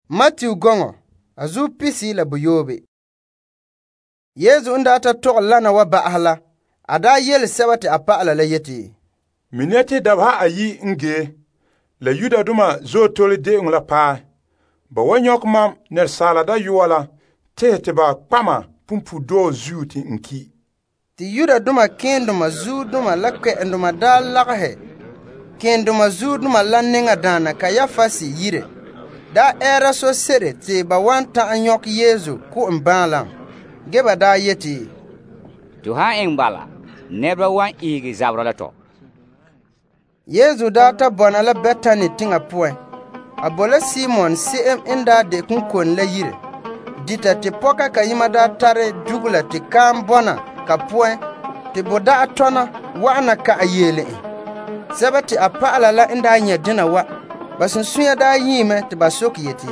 Matthew gongo azu pisi la buyobe. Yezu nda ta tog lana wa ba'ala ada yel sabati apa'ala la yeti. Mineti dabha ayi nge la yuda duma zo toli de ngla pa ba wanyok mam ner sala da yuwala te ba kpama pumpu do zuti nki. Ti yuda duma kenduma zu duma lakke enduma da laghe kenduma zu duma lanninga dana Kayafasi yire da era so sere ti ba wanta anyok Yezu ku mbala geba da yeti to ha engbala neba wan igi zabra la to. Yezu da ta bona la Betani tinga poe abola Simon CM inda de kunkon la yire dita ti poka kayima da tare dugula ti kam bona ka poe ti boda atona wana ka ayele sabati apala la inda nya dina wa basun suya da yime ti basoki yeti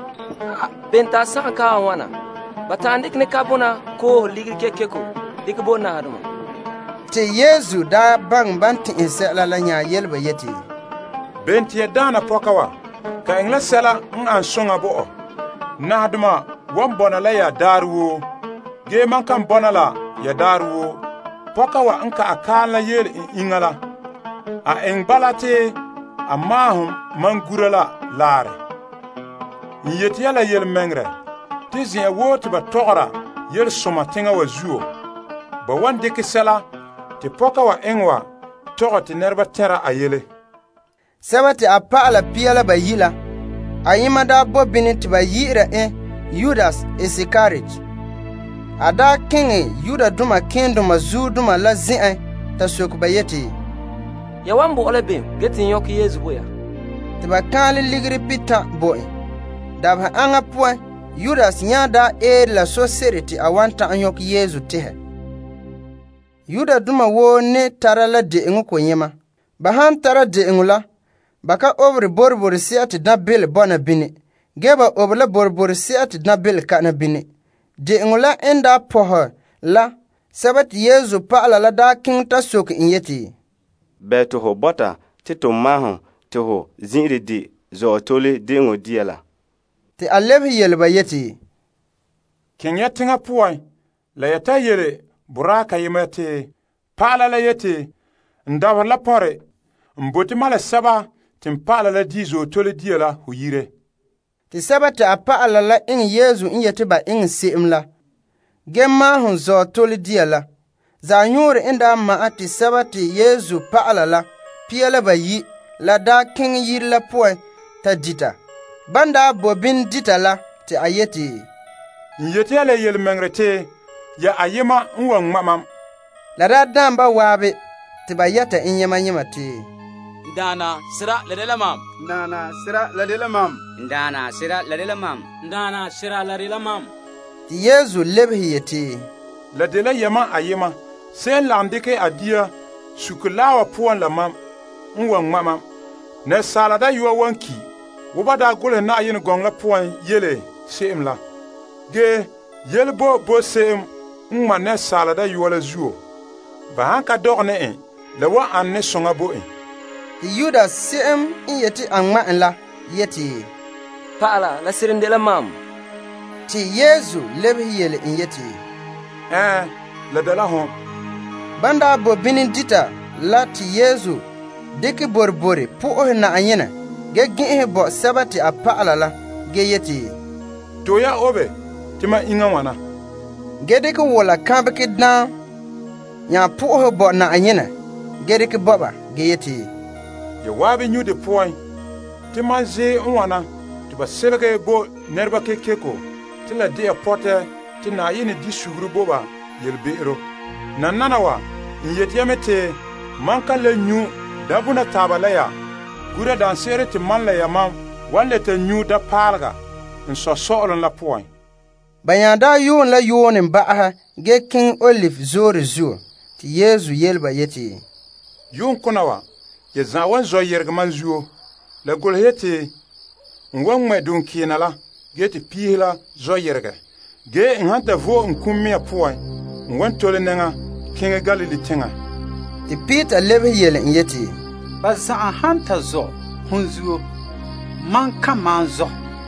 benta saka ka wana batandik ne kabona ko ligir keko dikbona haduma ti Yezu da bang banti insela la nya yelba yeti Benti dana pokawa ka ingla sela an songa bo na haduma wan bona la ya daruwo ge man kan bona la ya daruwo pokawa nka akala yel ingala a engbalate amahum mangurala lare yeti yala yel mengre tizia woti ba togora yel soma tinga wa zuo ba wan deke sela ti pokawa engwa togoti nerba tera ayele sabati apala piala bayila ayima da bobini ti bayira Judas Iscariot ada kinge Yuda duma kenduma zu duma la zin ta soku bayeti yawambo olebe getin yok Yezu boya ti ba kali ligri pita boy da anga poe Judas nyada la society awanta anyok Yezu tehe Yuda duma wo ne tarala de nguko nyema ba han tara de ngula baka obri borbor siati na bil bona bini geba obla borbor siati na bil kana bini de ngula enda poho la sabat Yezu pa'ala la da king ta sok inyeti beto ho bota tito maho to ho zinri di zo tole de ngodiela ti alebi yelba yeti king yatinga puai la yata yele buraka yimete pa'ala la yeti ndawa la pore mboti mala saba timpala la dizo tole diela huyire ti sabati apa'ala la in Yezu in yeti ba in si'imla gemma hun zo tole diela za nyuri inda ma ati sabati Yezu pa'ala la piela ba yi la da king yir la poe ta dita banda bobin dita la ti ayeti yeti ala yel mengrete ya ayima nwa ngmamam la da damba wabe ti ba yata in yema yema ti Ndana sira ladela mam. Ndana sira ladela mam. Ndana sira ladela mam. Ndana sira ladela mam. Ti Yezu lebhi yeti ladela yema ayima sen landike adia sukulawa puan la mam nwa ngmamam ne salada yuwa wanki wobada gole na ayin gongla puan yele seimla ge yele bo seim nma ne salada yuwa la zuo ba hanka dogne le wa anne songa bo ti Judas CM in yeti angma la yeti pa'ala la sirindela mam ti Yezu lebhi yele in yeti ladala hon banda bobinin dita la ti Yezu diki borbore pu na anyena ge gihe bo sabati apa'ala la ge yeti to ya obe tima inga wana ge diki wola kambiki dan nya pu bo na anyena ge diki boba ge yeti ye wabi nyude point tima ze wana tiba selge bo nerba kekeko tila de porte tina yini di sugru boba yelbeero nanana wa yetiamete manka le nyu dabuna tabalaya gura dan sere ti man la yamam wale te nyu da palga in so solon la point bayanda yun la yunin ba'aha ge king olive zori zuo ti Yezu yelba yeti yun kunawa ye zawan zo yergman zuo la golhete ngwan medun kinala ge ti pihla zo yerga ge nganta vo nkummi point ngwan tole nenga kinga galili tinga ti Peter lebhi yele yeti ba za hanta zo hunzuo man ka man zo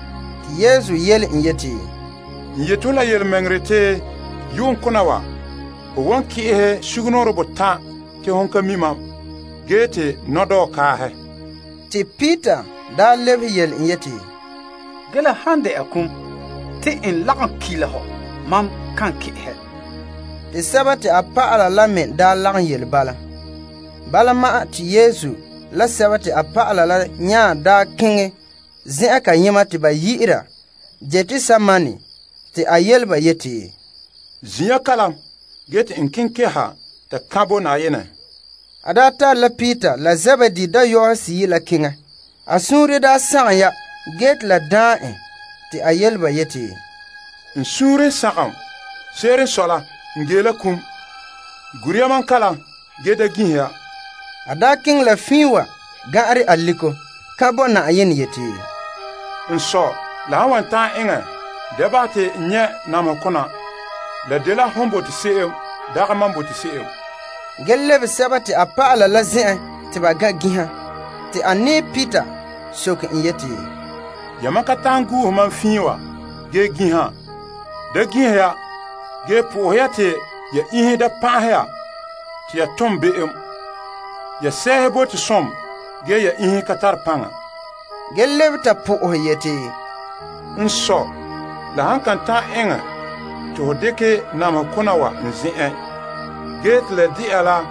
Tɩ Yeezu yel n yeti: N yetu la yel-mengre tɩ yʋʋn kõna wa, fo wan kɩ'ɩsɛ sugnoor bʋ-tã tɩ fõn ka mi mam, gee tɩ nodao kaasɛ. Tɩ Pita daa lebs yel n yeti: Gela sãn de a kũm tɩ n lagem kɩɩla fo, mam kan kɩ'sɛ. Tɩ sɛba tɩ a pagla la me daa lagem yel bala. Bala ma'a tɩ Yeezu la sɛba tɩ a pagla la yãa daa kẽngẽ zẽ'a ka yẽma tɩ ba yi'ira Getsemani tɩ a yel-ba yeti: Zĩyã kalam, gee tɩ n kẽn kɛsa tɩ kã bo Naayenẽ. A daa tar la Pita la Zebedi da-yaoog sɩ yi la kẽngẽ. A sũurẽ daa sãgem ya, gee tɩ la dãa tɩ a yel-ba yeti: N sũurẽ sãgem, seer n sola, n gee la kũm. Gurya man kalam, gee da gĩs ya. A daa kẽng la fĩi wa gã'are a liko, kã bo Naayen yeti: N so, la sãn wan tãag ẽngẽ, da bas tɩ n yẽ namsg kõna, la de la fõn boti se'em, dag mam boti se'em. Gel leb sɛba tɩ a pagla la zẽ'ẽ tɩ ba gã gĩsã, tɩ a nee Pita sok n yeti: Yãmã ka tãag guus mam fĩi wa, gee gĩsã. Da gĩs ya, gee pʋʋs ya tɩ ya ĩsẽ da pãas ya, tɩ ya tõm be'em. Ya sɛɛs boti sõm, gee ya ĩsẽ ka tar pãnga. Gel leb t'a pʋʋs yeti: N so, la sãn kan tãag ẽngẽ tɩ fo dɩke namsg kõna wa n zẽ'ẽ, gee tɩ la dɩ'a la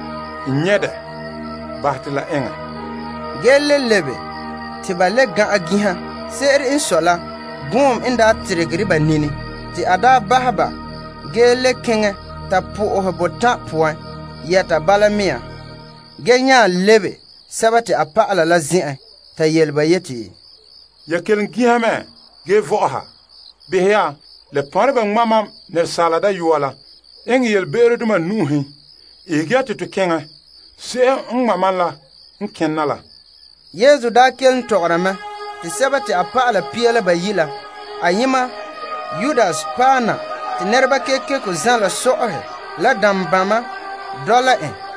n yẽdɛ, bas tɩ la ẽngẽ. Gel le lebe tɩ ba le gã'a gĩsã, se'er n so la bũum n daa tɩrgr ba nini, tɩ a daa basba, gee le kẽngẽ t'a pʋʋs bʋ-tã pʋgẽ yɛta bala mia. Gee yãa lebe sɛba tɩ a pagla la zẽ'ẽ t'a yel-ba yeti: Ya keleng gĩsame, gee vɔgsa. Bɩs yaa, la põrba ŋma mam nersaala da-yoa la, ẽng yel-be'erdmã nuusẽ, isg ya tɩ tɩ kẽngẽ, se'em n ŋma man la n kẽnna la. Yeezu daa kell n tograme tɩ sɛba tɩ a pagla pia la bayi la, a yẽma Yudas paana tɩ nɛrba kekeko zã la so'osɛ la dãm-bãmba dɔla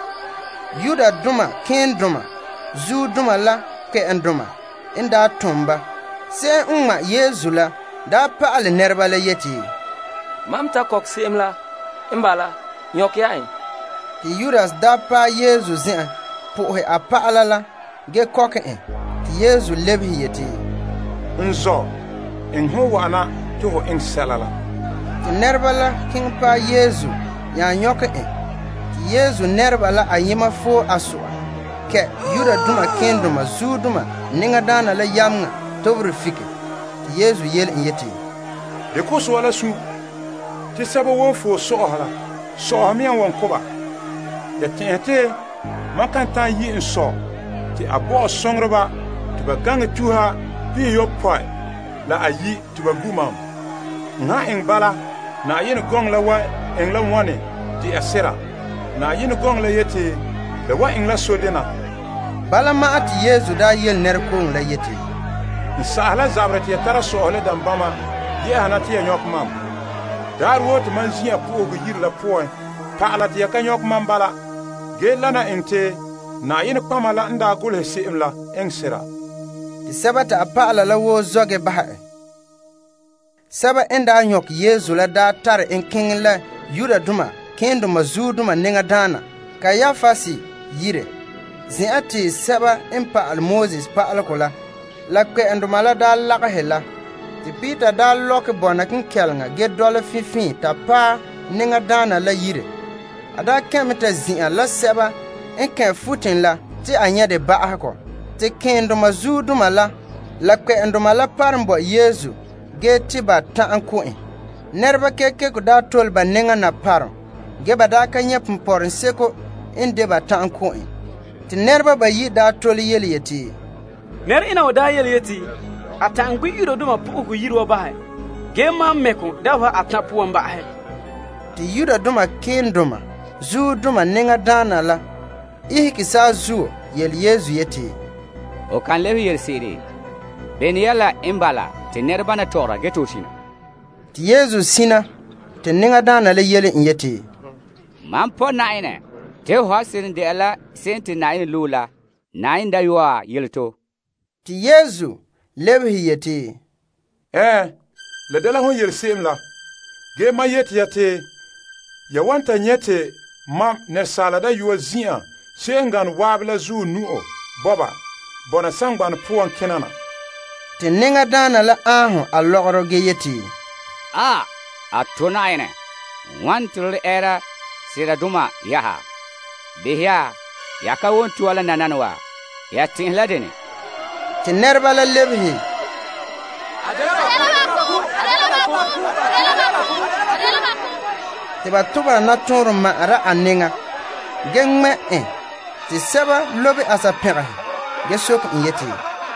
Yuda dʋma kẽen-dʋma, zuud-dʋma la kpɛ'en-dʋma n daa tʋmba. Se'em n ŋma Yeezu la daa pagl nɛrba la yeti: Mam ta kɔk se'em la, n bala, yõk yaa Tɩ Yudas daa paag Yeezu zẽ'ẽ pʋʋsɛ a pagla la gee kɔk tɩ Yeezu lebs yeti: N zɔ, n sẽn wa'ana tɩ fo ẽng sɛla la. Tɩ nɛrba la kẽng paag Yeezu yãa yõk tɩ Yeezu nɛrba la a yẽma foo a sʋa, kɛ Yuda dʋma kẽen-dʋma zuud-dʋma nengã daana la yamŋa tobr fike. Tɩ Yeezu yel n yeti: De kʋswa la sũ, tɩ sɛba woo foo so'osra, so'os me n wan kʋba. Ya tẽes tɩ mam kan tã n yi n sɔ, tɩ a baoos sõngdba tɩ ba gãng tusa pɩ-yopõe la a yi tɩ ba gu mam. N sã ẽng bala, Naayen gõng la wa ẽng la wãne tɩ ya sɩra. Naayen gõng la yetɩ la wa ẽng la so-dẽna. Bala ma'a tɩ Yeezu daa yel nɛr koong la yeti: N saas la zabrã tɩ ya tara so'os la dãm-bãmba yɛsna tɩ ya yõk mam. Daar woo tɩ mam zĩyã pʋʋsg yir la pʋgẽ, pagla tɩ ya ka yõk mam bala, gee la na ẽng tɩ Naayen kpãma la n daa gʋls se'em la ẽng sɩra. Tɩ sɛba tɩ a pagla la woo zɔge basɛ. Sɛba n daa yõk Yeezu la daa tar n kẽng la Yuda dʋma kẽen-dʋma zuud-dʋma nengã daana Kayafasi yire, zẽ'a tɩ sɛba n pagl Mooses paglegɔ la kpɛ'en-dʋma la daa lagsɛ la. Tɩ Pita daa lɔk bɔneg n kɛlenga gee dɔl fɩfẽ t'a paa nengã daana la yire. A daa kẽme t'a zĩ'a la sɛba n kẽ futẽ la tɩ a yẽde ba'asgɔ. Tɩ kẽen-dʋma zuud-dʋma la kpɛ'en-dʋma la par n bɔ Yeezu gee tɩ ba tã n kʋ. Nɛrba kekeko daa tol ba nengã na parem, gee ba daa ka yẽ pʋ-pɔrem seko n de ba tã n kʋ. Tɩ nɛrba bayi daa tol yel yetɩ: Ned ina wa daa yel yeti a tãng bɩ Yuda dʋma pʋgʋ yir wa basɛ, gee mam mɛkõ da fa a tã pʋgẽ ba'asɛ. Tɩ Yuda dʋma kẽen-dʋma zuud-dʋma nengã daana la isgi saa zuo yel Yeezu yetɩ: O kan lebs yel-sɩɩde, ben yɛla n bala tɩ nɛrba na togra ges tɩ sĩna. Tɩ Yeezu sĩna tɩ nengã daana la yel n yetɩ: Mam pɔ Naayenã tɩ fo sɩd n de'a la sẽn tɩ Naayen loog la, Naayen da yoa yel to. Tɩ Yeezu lebs yetɩ: la dala hon yel-seem la. Gee ma yeti ya te ya wanta nyete mam nersaala da yuwa zĩ'a se'en-gan waab la zuur nu'o boba bona sãngban pʋgẽ kẽnana. Tɩ nengã daana la ãaho a logro ge yeti: a tʋnaayene wãn tɩ d ɛɛra sɩda-dʋma yaa. Bɩ yaa, ya ka wʋn tʋa la nanana wa, ya tẽs la dene. Tɩ nɛreba la lebsi: tɩ ba tʋbra na tõor n ma'ara a nengã ge ŋmɛ tɩ sɛba lobe a sa-pẽgs ge sok n yetɩ: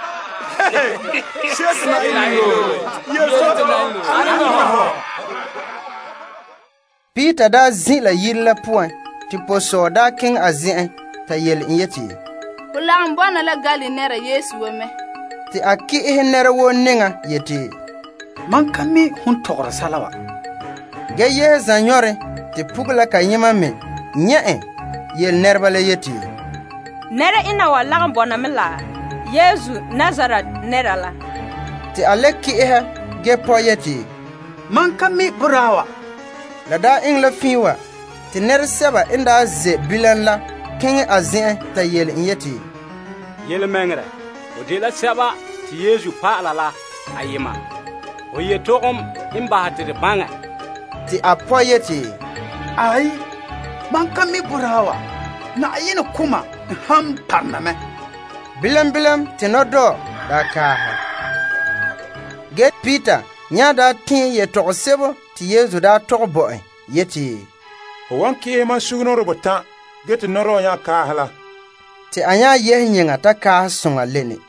Piita daa zĩ la yir la pʋgẽ tɩ po-soog daa kẽng a zẽ'ẽ t'a yel n yetɩ: Fo lagem bõna la Gali nera Yeesu wa me. Tɩ a kɩ's nɛra woo nengã yetɩ: Man ka mi hun togr sala wa. Ge yɛs zã-yõre tɩ pug la ka yẽmã me yẽ yel nɛreba la yetɩ: Nere ina wa lagem bõname la Yeesu Nazaret nera la. Tɩ a le kɩ'sɛ ge pɔ yetɩ: Man ka mi bʋ wa. La daa ẽng la fĩi wa tɩ ned-sɛba n daa ze bilan la kẽng a zẽ'ẽ t'a yel n yetɩ: Yel-mengre, o de la sɛba tɩ Yeesu paala la a yɩma. O yetogem n bas tɩ d bãngɛ. Tɩ a pɔ yetɩ: Ai, man ka mi bʋ wa. Na'ayẽnẽ kʋma n sãn parname. Bilam tɩ no-dɔɔ daa kaasa. Ge Piita yã daa tẽ ye-tog-sebo tɩ Yeesu daa tog bɔ'e yetɩ: Fo wan kɩɩsmã sugnoor bʋ tã ge tɩ no-rɔɔ yã kaas la. Tɩ a yã yes yẽngã t'a kaas sõŋa lene.